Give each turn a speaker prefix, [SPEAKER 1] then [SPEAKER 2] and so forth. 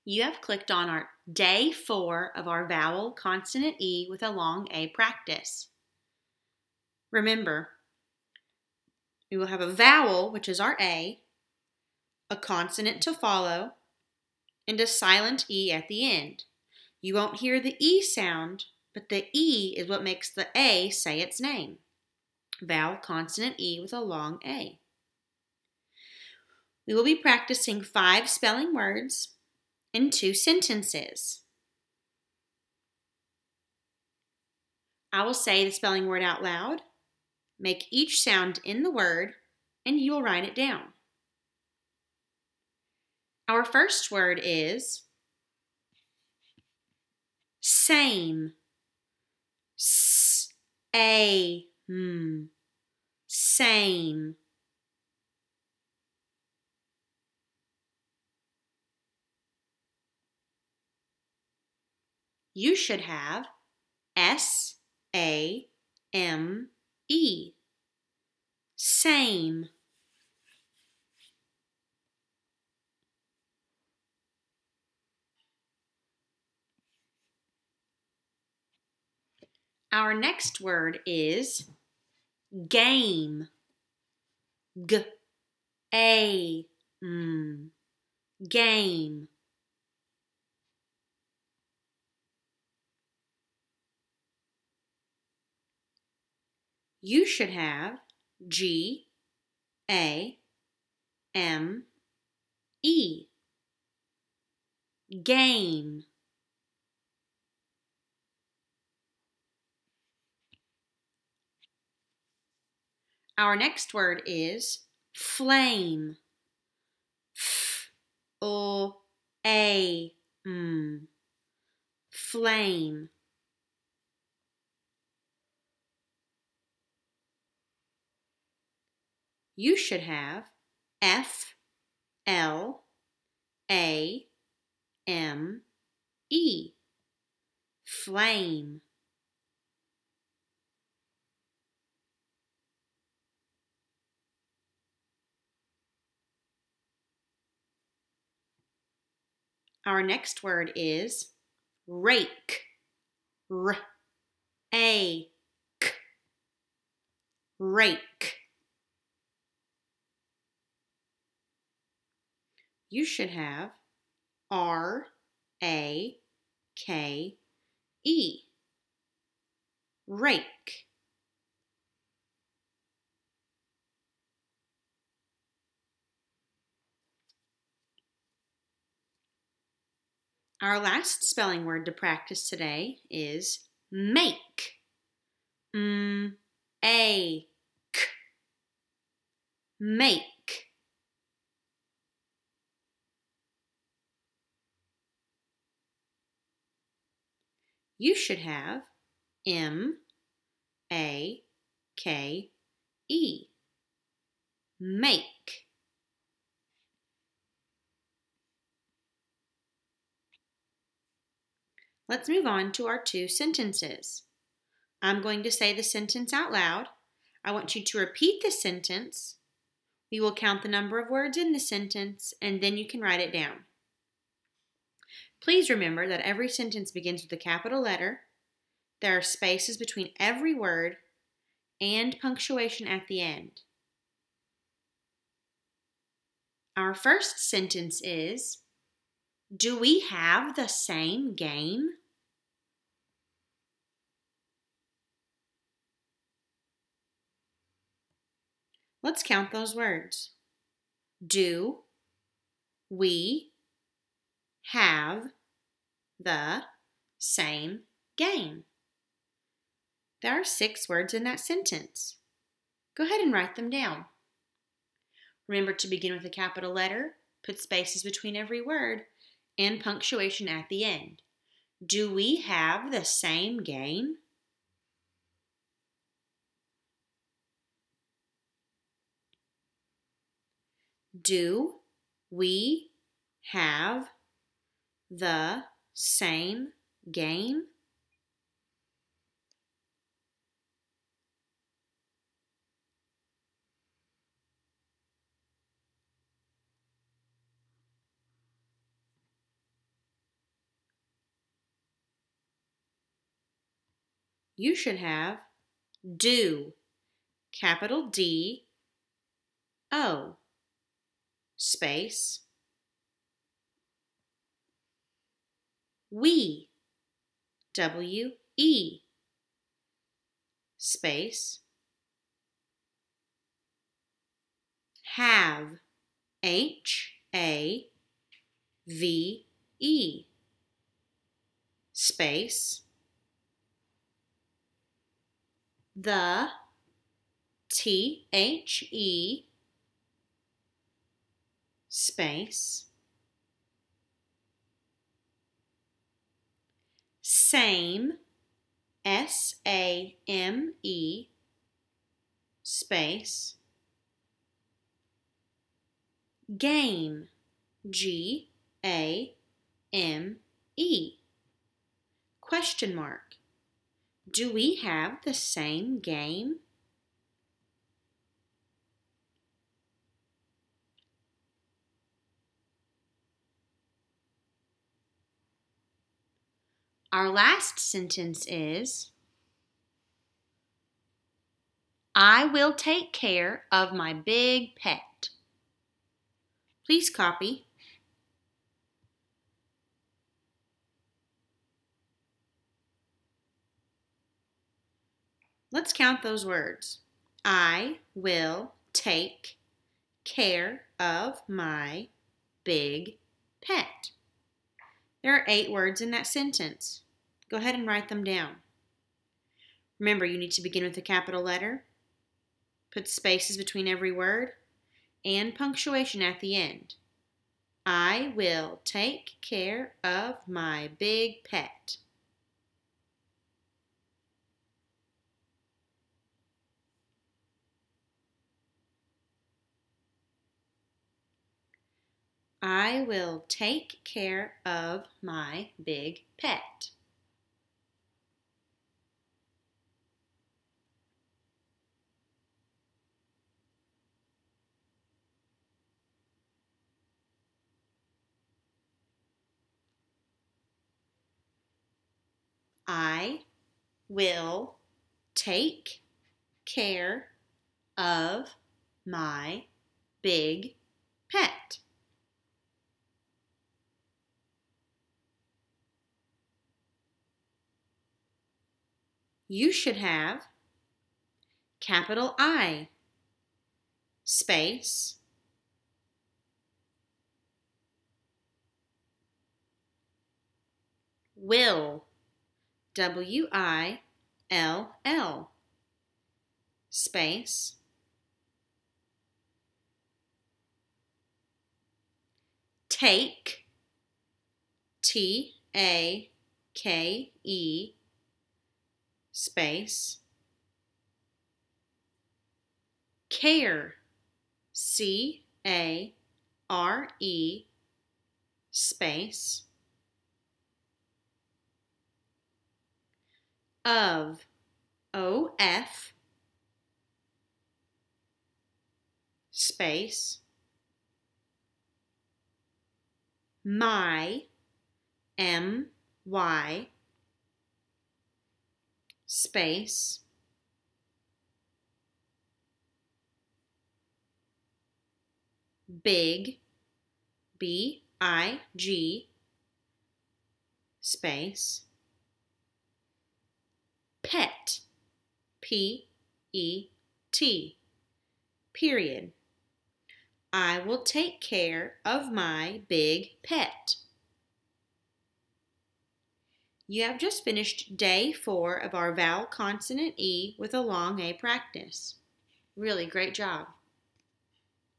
[SPEAKER 1] You have clicked on our day 4 of our vowel consonant E with a long A practice. Remember, we will have a vowel, which is our A, a consonant to follow, and a silent E at the end. You won't hear the E sound, but the E is what makes the A say its name. Vowel consonant E with a long A. We will be practicing 5 spelling words in 2 sentences. I will say the spelling word out loud, make each sound in the word, and you will write it down. Our first word is same. Same. You should have S-A-M-E. Same. Our next word is game. Game. You should have G-A-M-E. Game. Our next word is flame. F-O-A-M. Flame. You should have F-L-A-M-E. Flame. Our next word is rake. R-A-K. Rake. You should have R-A-K-E. Rake. Our last spelling word to practice today is make. M-A-K. Make. You should have M-A-K-E. Make. Let's move on to our 2 sentences. I'm going to say the sentence out loud. I want you to repeat the sentence. We will count the number of words in the sentence, and then you can write it down. Please remember that every sentence begins with a capital letter. There are spaces between every word and punctuation at the end. Our first sentence is, do we have the same game? Let's count those words. Do we have the same game? There are 6 words in that sentence. Go ahead and write them down. Remember to begin with a capital letter, put spaces between every word, and punctuation at the end. Do we have the same game? Do we have the same game? You should have do, capital D, O, space, we, W-E, space, have, H-A-V-E, space, the, T-H-E, space, same, S-A-M-E, space, game, G-A-M-E, question mark. Do we have the same game? Our last sentence is, I will take care of my big pet. Please copy. Let's count those words. I will take care of my big pet. There are 8 words in that sentence. Go ahead and write them down. Remember, you need to begin with a capital letter, put spaces between every word, and punctuation at the end. I will take care of my big pet. I will take care of my big pet. I will take care of my big pet. You should have capital I, space, will, W-I-L-L, space, take, T-A-K-E, space, care, C-A-R-E, space, of, O-F, space, my, M-Y, space, big, B-I-G, space, pet, P-E-T, period. I will take care of my big pet. You have just finished day 4 of our vowel consonant E with a long A practice. Really great job.